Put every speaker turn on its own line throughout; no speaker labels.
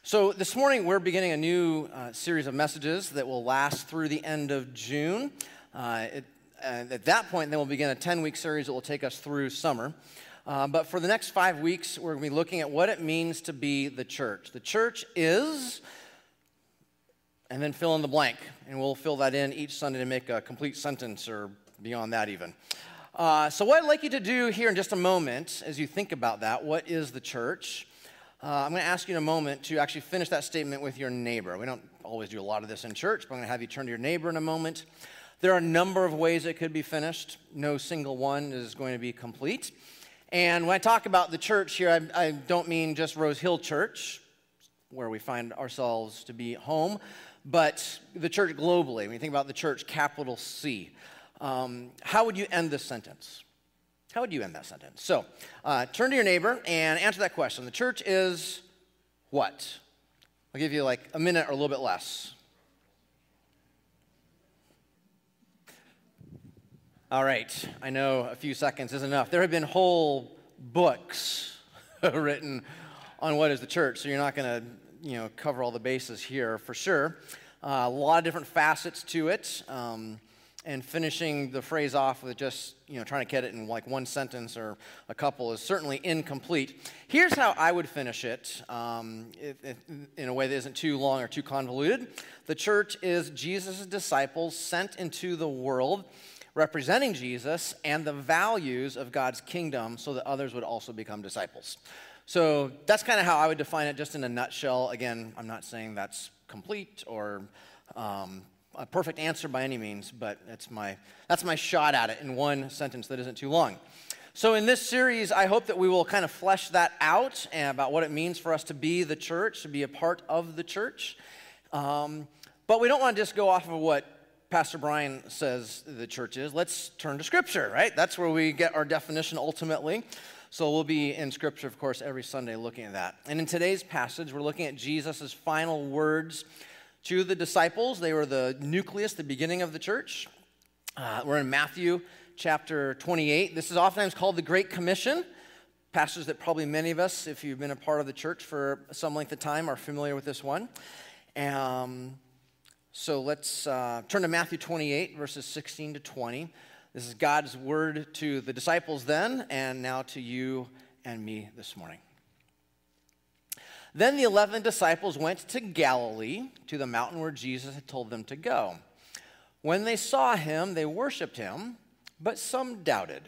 So this morning we're beginning a new series of messages that will last through the end of June. At that point, then we'll begin a 10-week series that will take us through summer. But for the next 5 weeks, we're going to be looking at what it means to be the church. The church is, and then fill in the blank. And we'll fill that in each Sunday to make a complete sentence or beyond that even. So what I'd like you to do here in just a moment, as you think about that, what is the church? I'm going to ask you in a moment to actually finish that statement with your neighbor. We don't always do a lot of this in church, but I'm going to have you turn to your neighbor in a moment. There are a number of ways it could be finished. No single one is going to be complete. And when I talk about the church here, I don't mean just Rose Hill Church, where we find ourselves to be home, but the church globally. When you think about the church, capital C. How would you end this sentence? How would you end that sentence? So, turn to your neighbor and answer that question. The church is what? I'll give you like a minute or a little bit less. All right, I know a few seconds is enough. There have been whole books written on what is the church, so you're not going to, cover all the bases here for sure. A lot of different facets to it. And finishing the phrase off with just, trying to get it in like one sentence or a couple is certainly incomplete. Here's how I would finish it in a way that isn't too long or too convoluted. The church is Jesus' disciples sent into the world representing Jesus and the values of God's kingdom so that others would also become disciples. So that's kind of how I would define it just in a nutshell. Again, I'm not saying that's complete or a perfect answer by any means, but that's my shot at it in one sentence that isn't too long. So in this series, I hope that we will kind of flesh that out and about what it means for us to be the church, to be a part of the church. But we don't want to just go off of what Pastor Brian says the church is. Let's turn to Scripture, right? That's where we get our definition ultimately. So we'll be in Scripture, of course, every Sunday looking at that. And in today's passage, we're looking at Jesus' final words to the disciples. They were the nucleus, the beginning of the church. We're in Matthew chapter 28. This is oftentimes called the Great Commission. Pastors that probably many of us, if you've been a part of the church for some length of time, are familiar with this one. So let's turn to Matthew 28, verses 16 to 20. This is God's word to the disciples then, and now to you and me this morning. Then the 11 disciples went to Galilee, to the mountain where Jesus had told them to go. When they saw him, they worshiped him, but some doubted.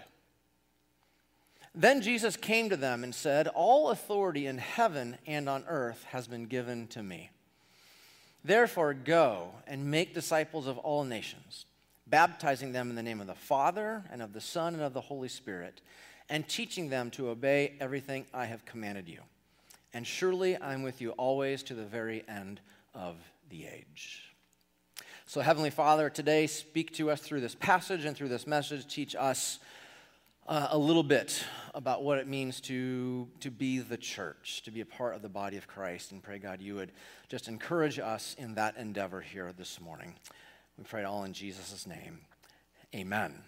Then Jesus came to them and said, "All authority in heaven and on earth has been given to me. Therefore go and make disciples of all nations, baptizing them in the name of the Father and of the Son and of the Holy Spirit, and teaching them to obey everything I have commanded you. And surely I'm with you always to the very end of the age." So Heavenly Father, today speak to us through this passage and through this message. Teach us a little bit about what it means to be the church, to be a part of the body of Christ. And pray, God, you would just encourage us in that endeavor here this morning. We pray it all in Jesus' name. Amen.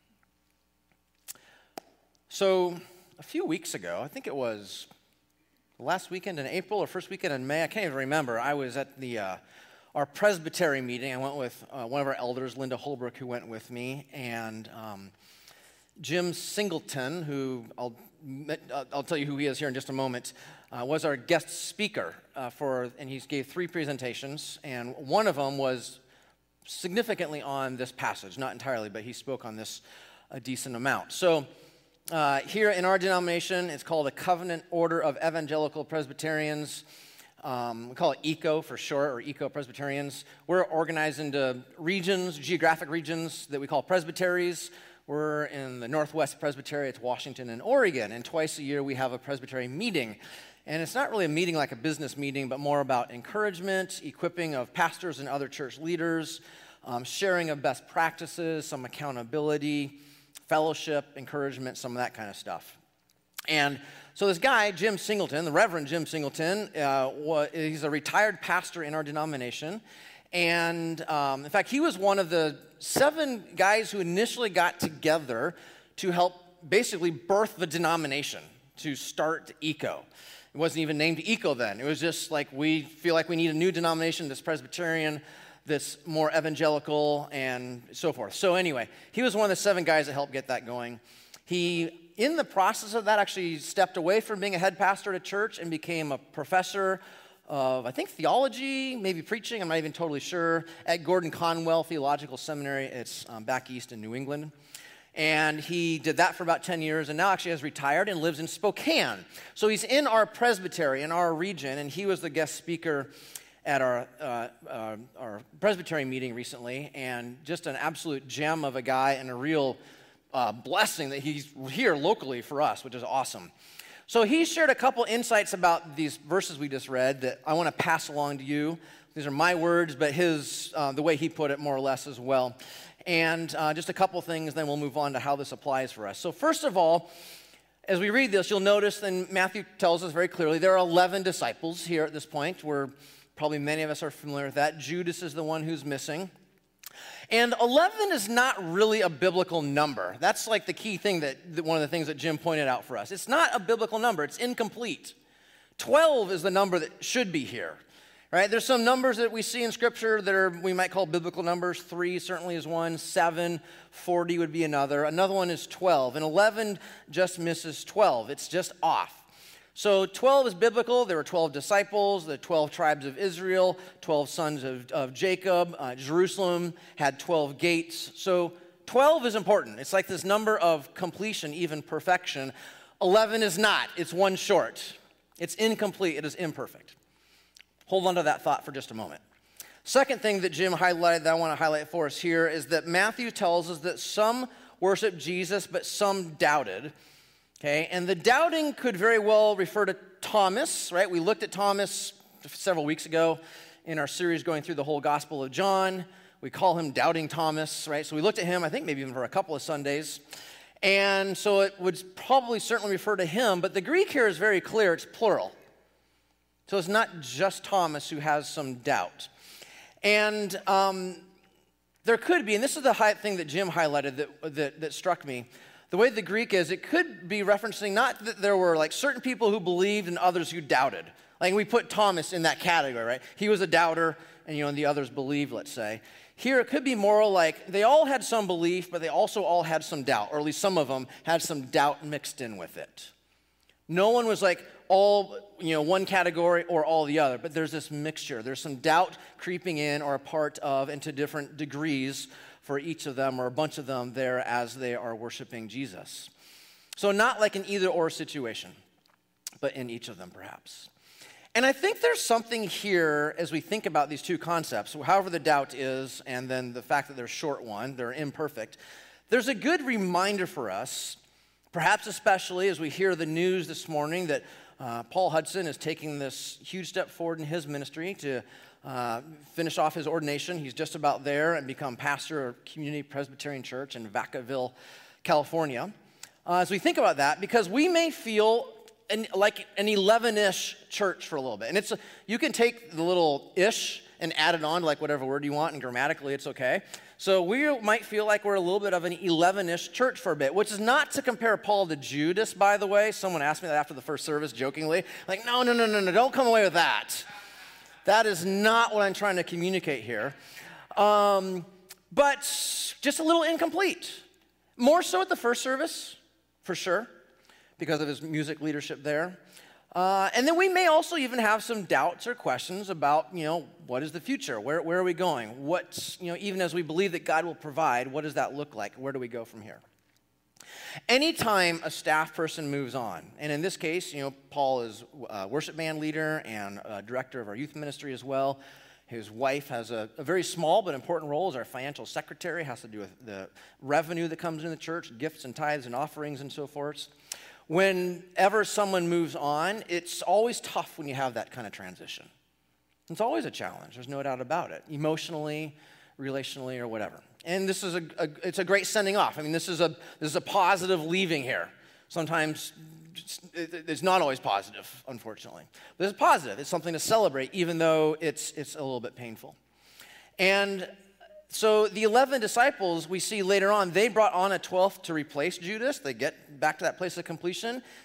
So a few weeks ago, I think it was last weekend in April or first weekend in May, I can't even remember. I was at our presbytery meeting. I went with one of our elders, Linda Holbrook, who went with me, and Jim Singleton, who I'll tell you who he is here in just a moment, was our guest speaker and he gave 3 presentations, and one of them was significantly on this passage, not entirely, but he spoke on this a decent amount. So here in our denomination, it's called a Covenant Order of Evangelical Presbyterians. We call it ECO for short, or ECO Presbyterians. We're organized into regions, geographic regions that we call presbyteries. We're in the Northwest Presbytery. It's Washington and Oregon. And twice a year we have a presbytery meeting. And it's not really a meeting like a business meeting, but more about encouragement, equipping of pastors and other church leaders, sharing of best practices, some accountability, fellowship, encouragement, some of that kind of stuff. And so this guy, Jim Singleton, the Reverend Jim Singleton, he's a retired pastor in our denomination. And in fact, he was one of the 7 guys who initially got together to help basically birth the denomination, to start ECO. It wasn't even named ECO then. It was just like we feel like we need a new denomination that's Presbyterian, that's more evangelical, and so forth. So anyway, he was one of the 7 guys that helped get that going. He, in the process of that, actually stepped away from being a head pastor at a church and became a professor of, I think, theology, maybe preaching, I'm not even totally sure, at Gordon Conwell Theological Seminary. It's back east in New England. And he did that for about 10 years and now actually has retired and lives in Spokane. So he's in our presbytery, in our region, and he was the guest speaker at our presbytery meeting recently, and just an absolute gem of a guy and a real blessing that he's here locally for us, which is awesome. So he shared a couple insights about these verses we just read that I want to pass along to you. These are my words, but his, the way he put it more or less as well. And just a couple things, then we'll move on to how this applies for us. So first of all, as we read this, you'll notice, and Matthew tells us very clearly, there are 11 disciples here at this point. Probably many of us are familiar with that. Judas is the one who's missing. And 11 is not really a biblical number. That's like the key thing that one of the things that Jim pointed out for us. It's not a biblical number. It's incomplete. 12 is the number that should be here. Right? There's some numbers that we see in Scripture that we might call biblical numbers. 3 certainly is one. 7, 40 would be another. Another one is 12. And 11 just misses 12. It's just off. So 12 is biblical. There were 12 disciples, the 12 tribes of Israel, 12 sons of Jacob. Jerusalem had 12 gates. So 12 is important. It's like this number of completion, even perfection. 11 is not. It's one short. It's incomplete. It is imperfect. Hold on to that thought for just a moment. Second thing that Jim highlighted that I want to highlight for us here is that Matthew tells us that some worshiped Jesus, but some doubted. Okay, and the doubting could very well refer to Thomas, right? We looked at Thomas several weeks ago in our series going through the whole Gospel of John. We call him Doubting Thomas, right? So we looked at him, I think maybe even for a couple of Sundays. And so it would probably certainly refer to him, but the Greek here is very clear, it's plural. So it's not just Thomas who has some doubt. And there could be, and this is the thing that Jim highlighted that struck me. The way the Greek is, it could be referencing not that there were like certain people who believed and others who doubted. Like we put Thomas in that category, right? He was a doubter, and the others believed, let's say. Here it could be more like they all had some belief, but they also all had some doubt, or at least some of them had some doubt mixed in with it. No one was like all, one category or all the other, but there's this mixture. There's some doubt creeping in or a part of, and to different degrees for each of them or a bunch of them there as they are worshiping Jesus. So not like an either-or situation, but in each of them perhaps. And I think there's something here as we think about these two concepts, however the doubt is, and then the fact that they're short one, they're imperfect. There's a good reminder for us, perhaps especially as we hear the news this morning that Paul Hudson is taking this huge step forward in his ministry to finish off his ordination. He's just about there and become pastor of Community Presbyterian Church in Vacaville, California. As we think about that, because we may feel like an 11-ish church for a little bit. And you can take the little ish and add it on to like whatever word you want, and grammatically it's okay. So we might feel like we're a little bit of an 11-ish church for a bit, which is not to compare Paul to Judas, by the way. Someone asked me that after the first service jokingly. Like, no, don't come away with that. That is not what I'm trying to communicate here. But just a little incomplete. More so at the first service, for sure, because of his music leadership there. And then we may also even have some doubts or questions about, what is the future? Where are we going? Even as we believe that God will provide, what does that look like? Where do we go from here? Anytime a staff person moves on, and in this case, Paul is a worship band leader and director of our youth ministry as well. His wife has a very small but important role as our financial secretary, has to do with the revenue that comes in the church, gifts and tithes and offerings and so forth. Whenever someone moves on, it's always tough when you have that kind of transition. It's always a challenge, there's no doubt about it, emotionally, relationally, or whatever. And this is it's a great sending off. I mean, this is a positive leaving here. Sometimes it's not always positive, unfortunately. But it's positive. It's something to celebrate, even though it's a little bit painful. And so the 11 disciples we see later on, they brought on a 12th to replace Judas. They get back to that place of completion.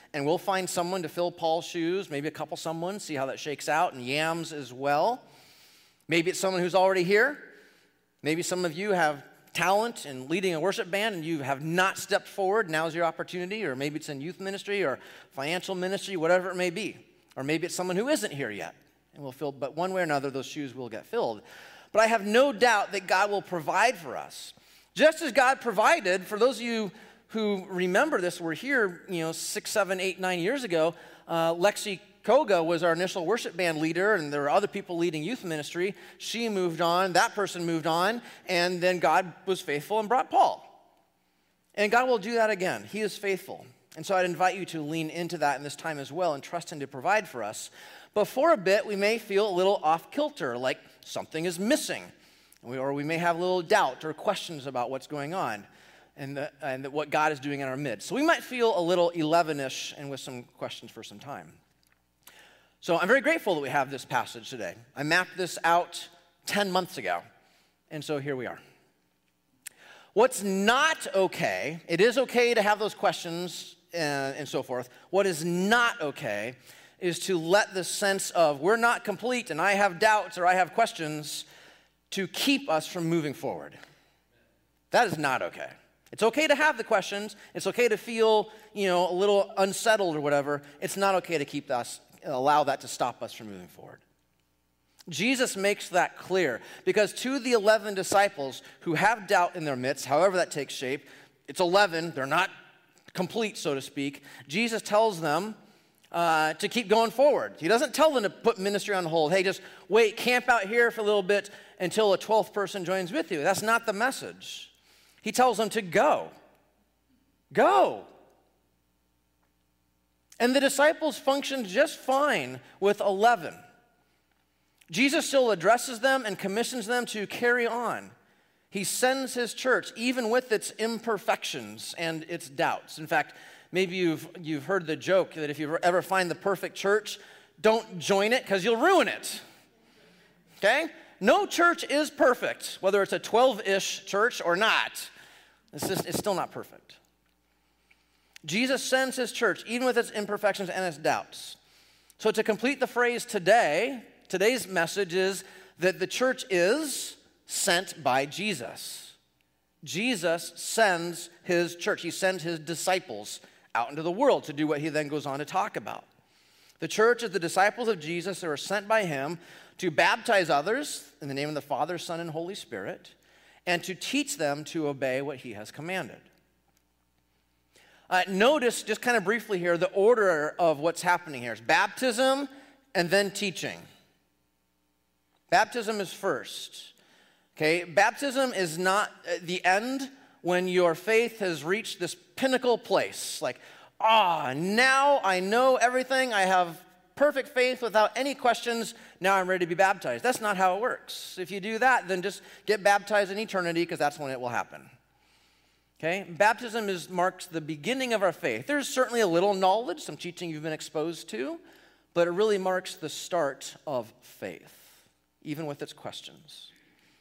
and we'll find someone to fill Paul's shoes, maybe a couple someone, see how that shakes out, and yams as well. Maybe it's someone who's already here. Maybe some of you have talent in leading a worship band and you have not stepped forward. Now's your opportunity. Or maybe it's in youth ministry or financial ministry, whatever it may be. Or maybe it's someone who isn't here yet and will fill, but one way or another, those shoes will get filled. But I have no doubt that God will provide for us. Just as God provided, for those of you who remember this, were here, 6, 7, 8, 9 years ago, Lexi Koga was our initial worship band leader, and there were other people leading youth ministry. She moved on, that person moved on, and then God was faithful and brought Paul. And God will do that again. He is faithful. And so I'd invite you to lean into that in this time as well and trust Him to provide for us. But for a bit, we may feel a little off kilter, like something is missing. Or we may have a little doubt or questions about what's going on and what God is doing in our midst. So we might feel a little 11-ish and with some questions for some time. So I'm very grateful that we have this passage today. I mapped this out 10 months ago, and so here we are. What's not okay, it is okay to have those questions and so forth. What is not okay is to let the sense of we're not complete and I have doubts or I have questions to keep us from moving forward. That is not okay. It's okay to have the questions. It's okay to feel, a little unsettled or whatever. It's not okay to allow that to stop us from moving forward. Jesus makes that clear because to the 11 disciples who have doubt in their midst, however that takes shape, it's 11, they're not complete, so to speak. Jesus tells them to keep going forward. He doesn't tell them to put ministry on hold. Hey, just wait, camp out here for a little bit until a 12th person joins with you. That's not the message. He tells them to go. Go. And the disciples functioned just fine with 11. Jesus still addresses them and commissions them to carry on. He sends his church, even with its imperfections and its doubts. In fact, maybe you've heard the joke that if you ever find the perfect church, don't join it because you'll ruin it. Okay? No church is perfect, whether it's a 12-ish church or not. It's still not perfect. Jesus sends his church, even with its imperfections and its doubts. So to complete the phrase today's message is that the church is sent by Jesus. Jesus sends his church. He sends his disciples out into the world to do what he then goes on to talk about. The church is the disciples of Jesus that are sent by him to baptize others in the name of the Father, Son, and Holy Spirit, and to teach them to obey what he has commanded. Notice, just kind of briefly here, the order of what's happening here. It's baptism and then teaching. Baptism is first. Okay, baptism is not the end when your faith has reached this pinnacle place. Like, now I know everything. I have perfect faith without any questions. Now I'm ready to be baptized. That's not how it works. If you do that, then just get baptized in eternity because that's when it will happen. Okay, baptism marks the beginning of our faith. There's certainly a little knowledge, some teaching you've been exposed to, but it really marks the start of faith, even with its questions.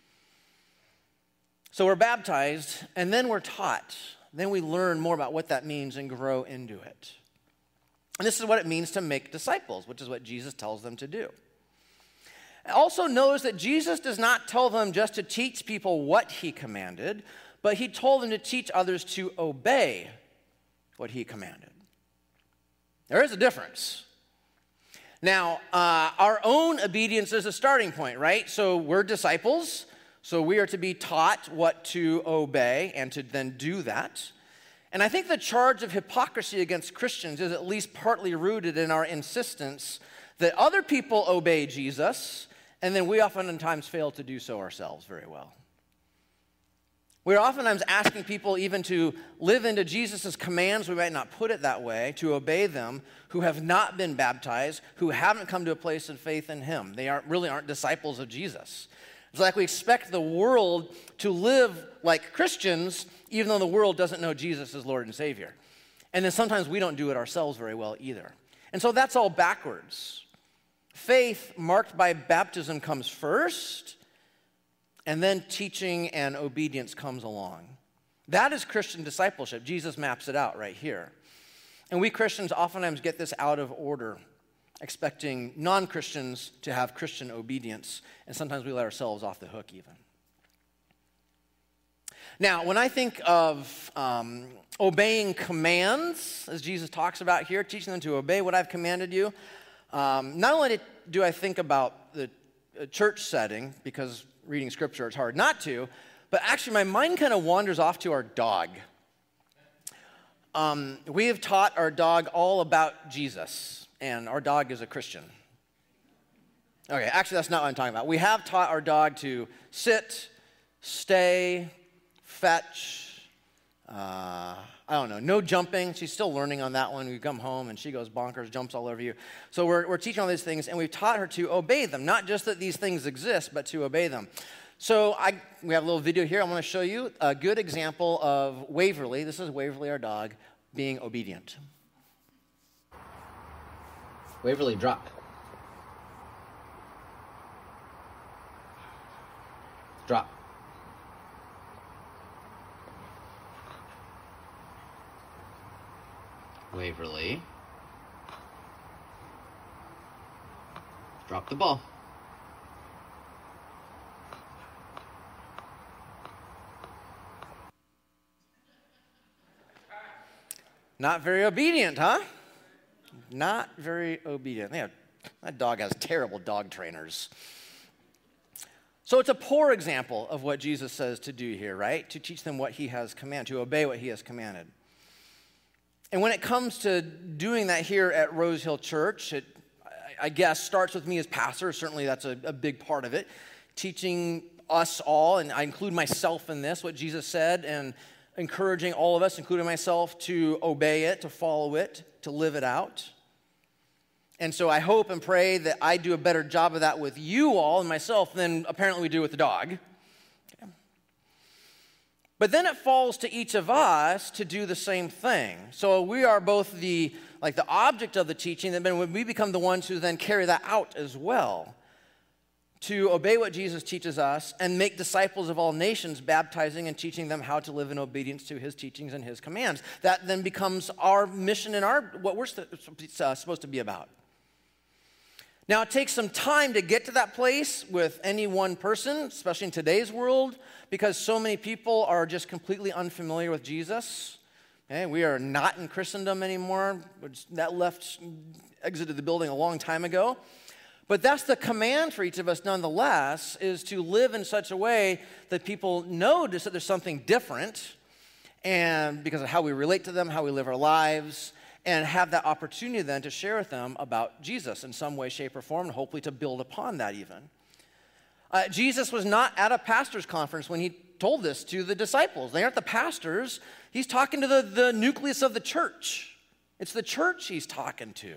So we're baptized, and then we're taught. Then we learn more about what that means and grow into it. And this is what it means to make disciples, which is what Jesus tells them to do. Also notice that Jesus does not tell them just to teach people what he commanded, but he told them to teach others to obey what he commanded. There is a difference. Now, our own obedience is a starting point, right? So we're disciples, so we are to be taught what to obey and to then do that. And I think the charge of hypocrisy against Christians is at least partly rooted in our insistence that other people obey Jesus, and then we oftentimes fail to do so ourselves very well. We're oftentimes asking people even to live into Jesus' commands, we might not put it that way, to obey them, who have not been baptized, who haven't come to a place of faith in him. They really aren't disciples of Jesus. It's like we expect the world to live like Christians, even though the world doesn't know Jesus as Lord and Savior. And then sometimes we don't do it ourselves very well either. And so that's all backwards. Faith marked by baptism comes first, and then teaching and obedience comes along. That is Christian discipleship. Jesus maps it out right here. And we Christians oftentimes get this out of order, expecting non-Christians to have Christian obedience, and sometimes we let ourselves off the hook even. Now, when I think of obeying commands, as Jesus talks about here, teaching them to obey what I've commanded you, not only do I think about the church setting, because reading scripture it's hard not to, but actually my mind kind of wanders off to our dog. We have taught our dog all about Jesus, and our dog is a Christian. Okay, actually that's not what I'm talking about. We have taught our dog to sit, stay, fetch, I don't know, no jumping. She's still learning on that one. We come home and she goes bonkers, jumps all over you. So we're teaching all these things, and we've taught her to obey them. Not just that these things exist, but to obey them. So we have a little video here. I want to show you a good example of Waverly. This is Waverly, our dog, being obedient.
Waverly, drop. Drop. Waverly. Drop the ball.
Not very obedient, huh? Not very obedient. That dog has terrible dog trainers. So it's a poor example of what Jesus says to do here, right? To teach them what he has commanded, to obey what he has commanded. And when it comes to doing that here at Rose Hill Church, it, I guess, starts with me as pastor. Certainly that's a big part of it. Teaching us all, and I include myself in this, what Jesus said, and encouraging all of us, including myself, to obey it, to follow it, to live it out. And so I hope and pray that I do a better job of that with you all and myself than apparently we do with the dog. Okay. But then it falls to each of us to do the same thing. So we are both the object of the teaching, and then we become the ones who then carry that out as well. To obey what Jesus teaches us and make disciples of all nations, baptizing and teaching them how to live in obedience to his teachings and his commands. That then becomes our mission and what we're supposed to be about. Now, it takes some time to get to that place with any one person, especially in today's world, because so many people are just completely unfamiliar with Jesus. Okay, we are not in Christendom anymore. That exited the building a long time ago. But that's the command for each of us nonetheless, is to live in such a way that people notice that there's something different, and because of how we relate to them, how we live our lives, and have that opportunity then to share with them about Jesus in some way, shape, or form, and hopefully to build upon that even. Jesus was not at a pastor's conference when he told this to the disciples. They aren't the pastors. He's talking to the nucleus of the church. It's the church he's talking to.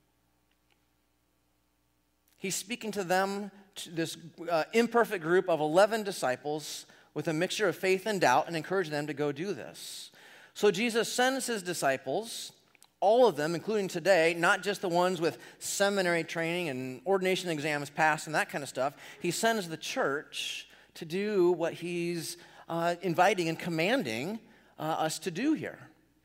He's speaking to them, to this imperfect group of 11 disciples with a mixture of faith and doubt, and encouraging them to go do this. So Jesus sends his disciples, all of them, including today, not just the ones with seminary training and ordination exams passed and that kind of stuff. He sends the church to do what he's inviting and commanding us to do here.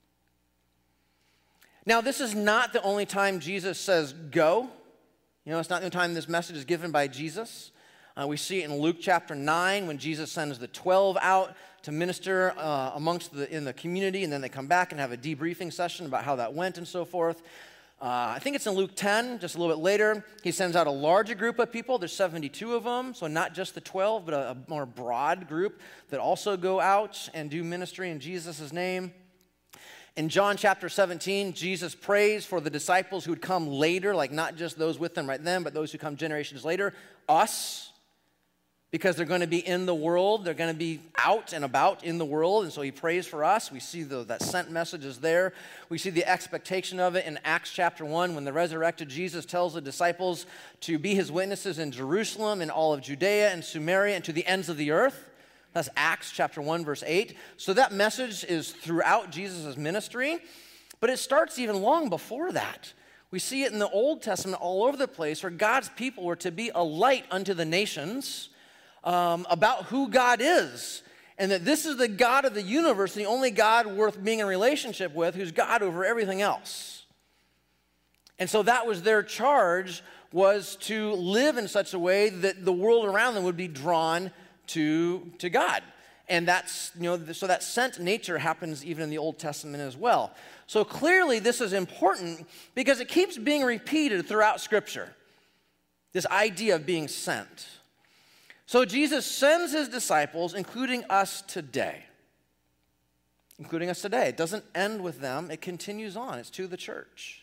Now, this is not the only time Jesus says go. You know, it's not the only time this message is given by Jesus. We see it in Luke chapter 9 when Jesus sends the 12 out to minister in the community, and then they come back and have a debriefing session about how that went and so forth. I think it's in Luke 10, just a little bit later. He sends out a larger group of people. There's 72 of them, so not just the 12, but a more broad group that also go out and do ministry in Jesus' name. In John chapter 17, Jesus prays for the disciples who would come later, like not just those with them right then, but those who come generations later, us, because they're going to be in the world. They're going to be out and about in the world, and so he prays for us. We see that sent message is there. We see the expectation of it in Acts chapter 1 when the resurrected Jesus tells the disciples to be his witnesses in Jerusalem, in all of Judea and Samaria, and to the ends of the earth. That's Acts chapter 1, verse 8. So that message is throughout Jesus' ministry, but it starts even long before that. We see it in the Old Testament all over the place where God's people were to be a light unto the nations about who God is. and that this is the God of the universe, the only God worth being in relationship with, who's God over everything else. And so that was their charge, was to live in such a way that the world around them would be drawn to God. And that's, so that sent nature happens even in the Old Testament as well. So clearly this is important because it keeps being repeated throughout Scripture, this idea of being sent. So Jesus sends his disciples, including us today. Including us today. It doesn't end with them, it continues on. It's to the church.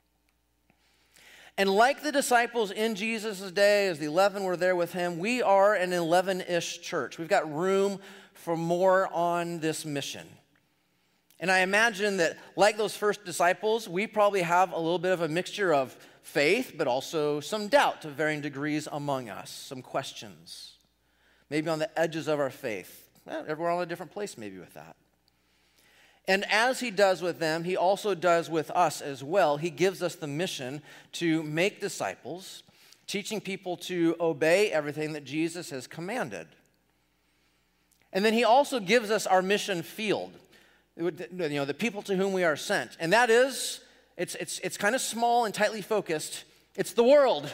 And like the disciples in Jesus' day, as the 11 were there with him, we are an 11-ish church. We've got room for more on this mission. And I imagine that, like those first disciples, we probably have a little bit of a mixture of faith, but also some doubt to varying degrees among us, some questions. Maybe on the edges of our faith. We're all in a different place maybe with that. And as he does with them, he also does with us as well. He gives us the mission to make disciples, teaching people to obey everything that Jesus has commanded. And then he also gives us our mission field, the people to whom we are sent. And that is, it's kind of small and tightly focused. It's the world.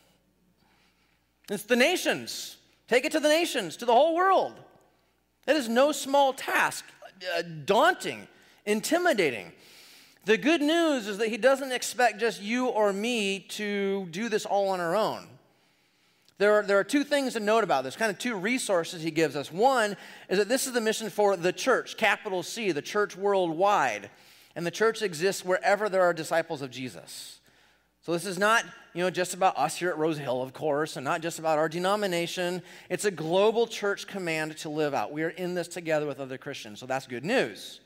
It's the nations. Take it to the nations, to the whole world. That is no small task, daunting, intimidating. The good news is that he doesn't expect just you or me to do this all on our own. There are two things to note about this, kind of two resources he gives us. One is that this is the mission for the church, capital C, the church worldwide. And the church exists wherever there are disciples of Jesus. So this is not, just about us here at Rose Hill, of course, and not just about our denomination. It's a global church command to live out. We are in this together with other Christians, so that's good news.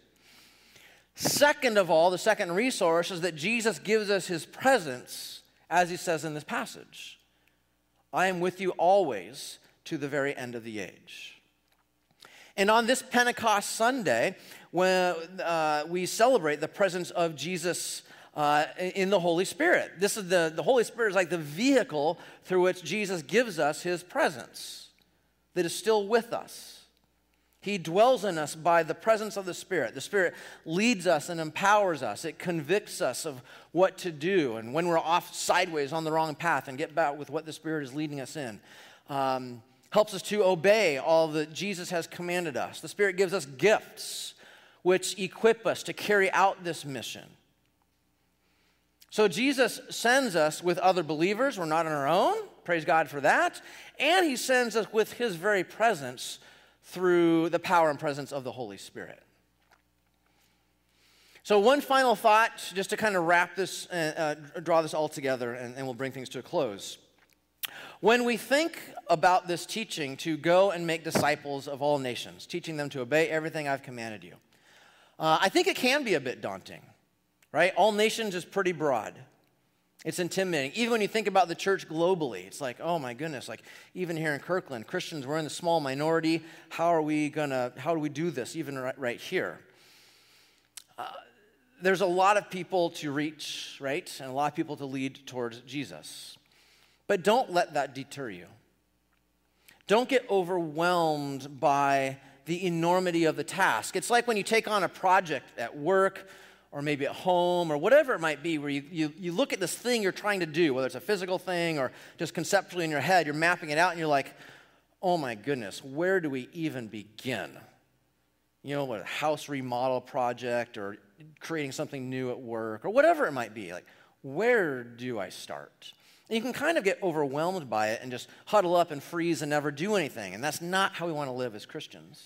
Second of all, the second resource is that Jesus gives us his presence, as he says in this passage. I am with you always to the very end of the age. And on this Pentecost Sunday, when we celebrate the presence of Jesus in the Holy Spirit. This is the Holy Spirit is like the vehicle through which Jesus gives us his presence that is still with us. He dwells in us by the presence of the Spirit. The Spirit leads us and empowers us. It convicts us of what to do and when we're off sideways on the wrong path and get back with what the Spirit is leading us in. Helps us to obey all that Jesus has commanded us. The Spirit gives us gifts which equip us to carry out this mission. So Jesus sends us with other believers. We're not on our own. Praise God for that. And he sends us with his very presence through the power and presence of the Holy Spirit. So one final thought, just to kind of wrap this, draw this all together, and we'll bring things to a close. When we think about this teaching to go and make disciples of all nations, teaching them to obey everything I've commanded you, I think it can be a bit daunting, right? All nations is pretty broad. It's intimidating. Even when you think about the church globally, it's like, oh my goodness, like even here in Kirkland, Christians, we're in the small minority. How do we do this even right here? There's a lot of people to reach, right? And a lot of people to lead towards Jesus. But don't let that deter you. Don't get overwhelmed by the enormity of the task. It's like when you take on a project at work or maybe at home or whatever it might be, where you look at this thing you're trying to do, whether it's a physical thing or just conceptually in your head, you're mapping it out and you're like, oh my goodness, where do we even begin? What a house remodel project or creating something new at work or whatever it might be. Like, where do I start? And you can kind of get overwhelmed by it and just huddle up and freeze and never do anything. And that's not how we want to live as Christians.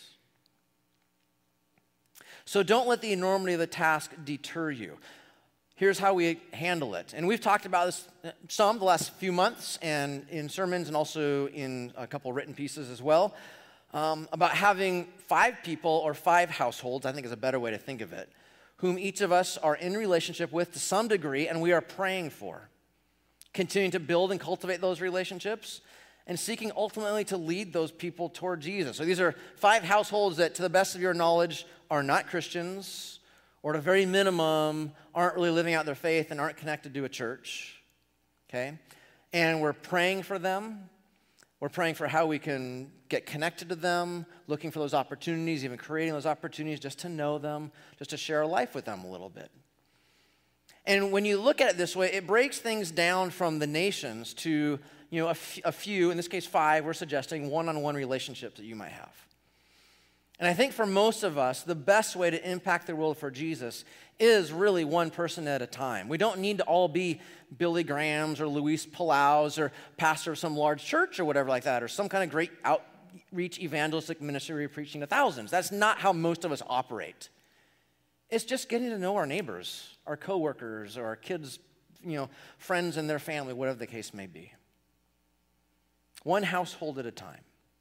So don't let the enormity of the task deter you. Here's how we handle it. And we've talked about this some the last few months and in sermons and also in a couple written pieces as well, about having 5 people or 5 households, I think is a better way to think of it, whom each of us are in relationship with to some degree and we are praying for. Continuing to build and cultivate those relationships and seeking ultimately to lead those people toward Jesus. So these are 5 households that, to the best of your knowledge, are not Christians, or at a very minimum, aren't really living out their faith and aren't connected to a church, okay? And we're praying for them. We're praying for how we can get connected to them, looking for those opportunities, even creating those opportunities just to know them, just to share our life with them a little bit. And when you look at it this way, it breaks things down from the nations to, a few, in this case 5, we're suggesting one-on-one relationships that you might have. And I think for most of us, the best way to impact the world for Jesus is really one person at a time. We don't need to all be Billy Grahams or Luis Palaus or pastor of some large church or whatever like that, or some kind of great outreach evangelistic ministry preaching to thousands. That's not how most of us operate. It's just getting to know our neighbors, our coworkers, or our kids, friends and their family, whatever the case may be. One household at a time.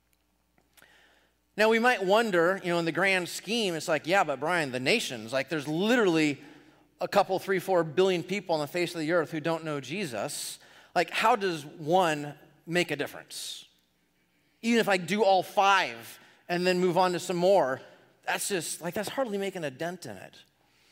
Now, we might wonder, in the grand scheme, it's like, yeah, but Brian, the nations, like there's literally a couple, 3, 4 billion people on the face of the earth who don't know Jesus. Like, how does one make a difference? Even if I do all 5 and then move on to some more, that's hardly making a dent in it.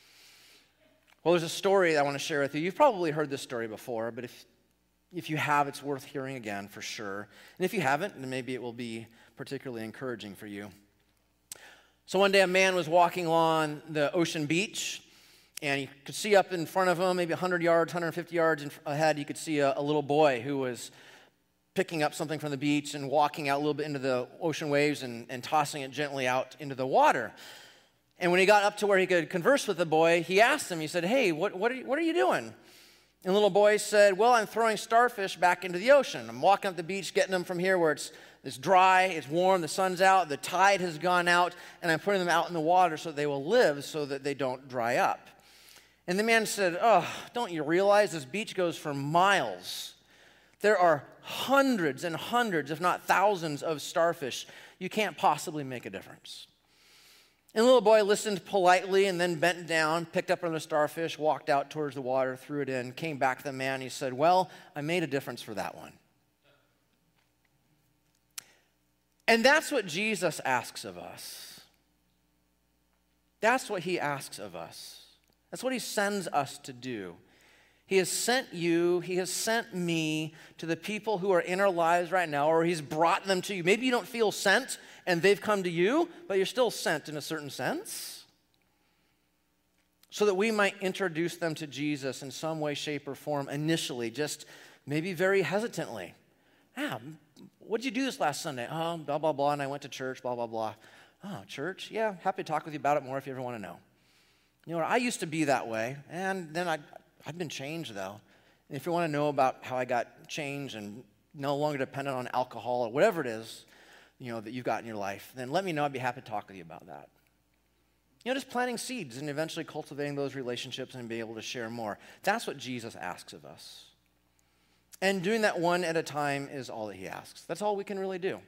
Well, there's a story I want to share with you. You've probably heard this story before, but if you have, it's worth hearing again for sure. And if you haven't, then maybe it will be particularly encouraging for you. So one day a man was walking along the ocean beach, and he could see up in front of him, maybe 100 yards, 150 yards ahead, you could see a little boy who was picking up something from the beach and walking out a little bit into the ocean waves and tossing it gently out into the water. And when he got up to where he could converse with the boy, he asked him, he said, "Hey, what are you doing?" And the little boy said, "Well, I'm throwing starfish back into the ocean. I'm walking up the beach, getting them from here where it's dry, it's warm, the sun's out, the tide has gone out, and I'm putting them out in the water so they will live so that they don't dry up." And the man said, "Oh, don't you realize this beach goes for miles? There are hundreds and hundreds, if not thousands, of starfish. You can't possibly make a difference." And the little boy listened politely and then bent down, picked up another starfish, walked out towards the water, threw it in, came back to the man. He said, "Well, I made a difference for that one." And that's what Jesus asks of us. That's what he asks of us. That's what he sends us to do. He has sent you, he has sent me to the people who are in our lives right now, or he's brought them to you. Maybe you don't feel sent and they've come to you, but you're still sent in a certain sense, so that we might introduce them to Jesus in some way, shape, or form initially, just maybe very hesitantly. What'd you do this last Sunday? Oh, blah, blah, blah, and I went to church, blah, blah, blah. Oh, church? Yeah, happy to talk with you about it more if you ever want to know. I used to be that way, and then I've been changed, though. And if you want to know about how I got changed and no longer dependent on alcohol or whatever it is, that you've got in your life, then let me know. I'd be happy to talk with you about that. Just planting seeds and eventually cultivating those relationships and being able to share more. That's what Jesus asks of us. And doing that one at a time is all that he asks. That's all we can really do.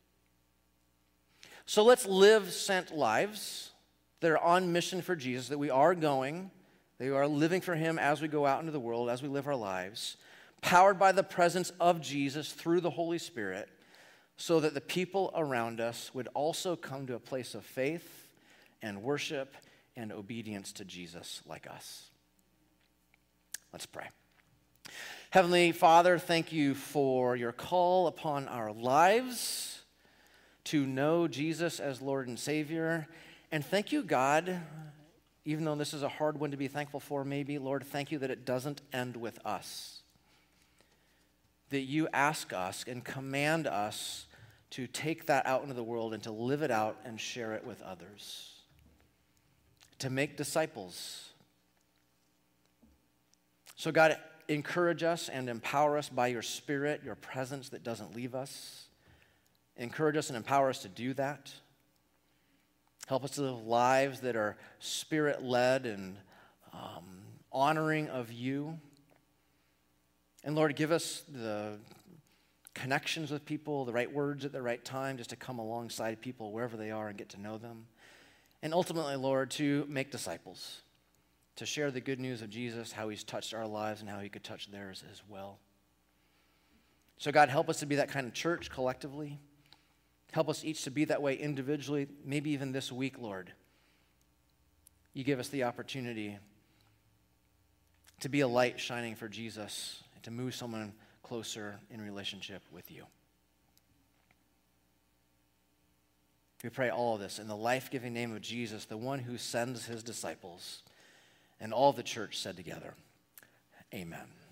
So let's live sent lives that are on mission for Jesus, that we are living for him as we go out into the world, as we live our lives, powered by the presence of Jesus through the Holy Spirit, so that the people around us would also come to a place of faith and worship and obedience to Jesus like us. Let's pray. Heavenly Father, thank you for your call upon our lives to know Jesus as Lord and Savior. And thank you, God, even though this is a hard one to be thankful for, maybe, Lord, thank you that it doesn't end with us. That you ask us and command us to take that out into the world and to live it out and share it with others. To make disciples. So God, encourage us and empower us by your Spirit, your presence that doesn't leave us. Encourage us and empower us to do that. Help us to live lives that are Spirit-led and honoring of you. And Lord, give us the connections with people, the right words at the right time, just to come alongside people wherever they are and get to know them. And ultimately, Lord, to make disciples, to share the good news of Jesus, how he's touched our lives and how he could touch theirs as well. So God, help us to be that kind of church collectively. Help us each to be that way individually, maybe even this week, Lord. You give us the opportunity to be a light shining for Jesus and to move someone closer in relationship with you. We pray all of this in the life-giving name of Jesus, the one who sends his disciples. And all the church said together, amen.